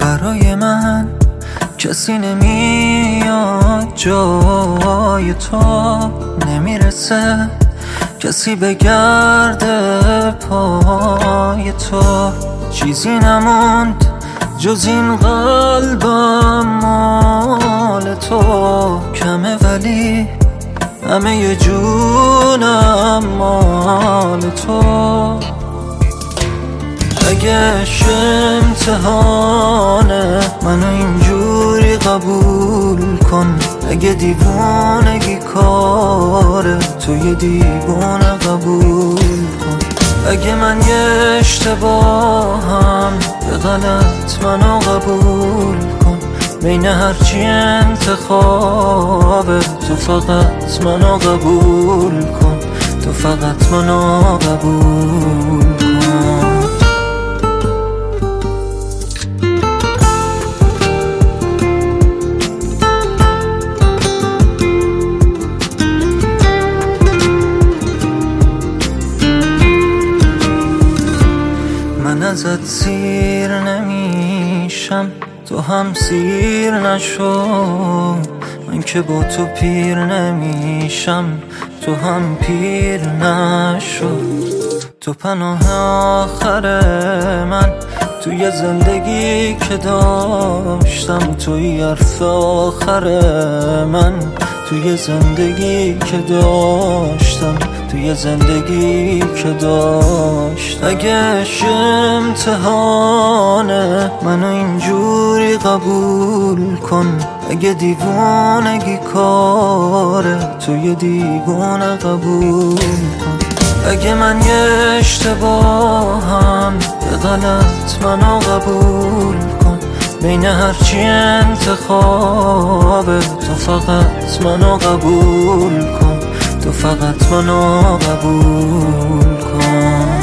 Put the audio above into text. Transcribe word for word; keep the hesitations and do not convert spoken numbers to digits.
برای من کسی نمیاد جای تو، نمیرسه کسی بگرده پای تو. چیزی نموند جز این قلبم مال تو، کمه ولی همه ی جونم مال تو. اگه امتحانه منو اینجوری قبول کن، اگه دیوونگی کاره تو یه دیوونه قبول کن. اگه من یه اشتباهم به غلط منو قبول کن، بین هرچی انتخابه تو فقط منو قبول کن، تو فقط منو قبول کن. من ازت سیر نمیشم تو هم سیر نشو، من که با تو پیر نمیشم تو هم پیر نشو. تو پناه آخر من توی زندگی که داشتم، توی حرف آخر من توی زندگی که داشتم، توی زندگی که داشت. اگه امتحانه منو اینجوری قبول کن، اگه دیوونگی کاره توی دیوونه قبول کن. اگه من یه اشتباهم به غلط منو قبول کن، بین هرچی انتخابه تو فقط منو قبول کن، تو فقط منو قبول کن.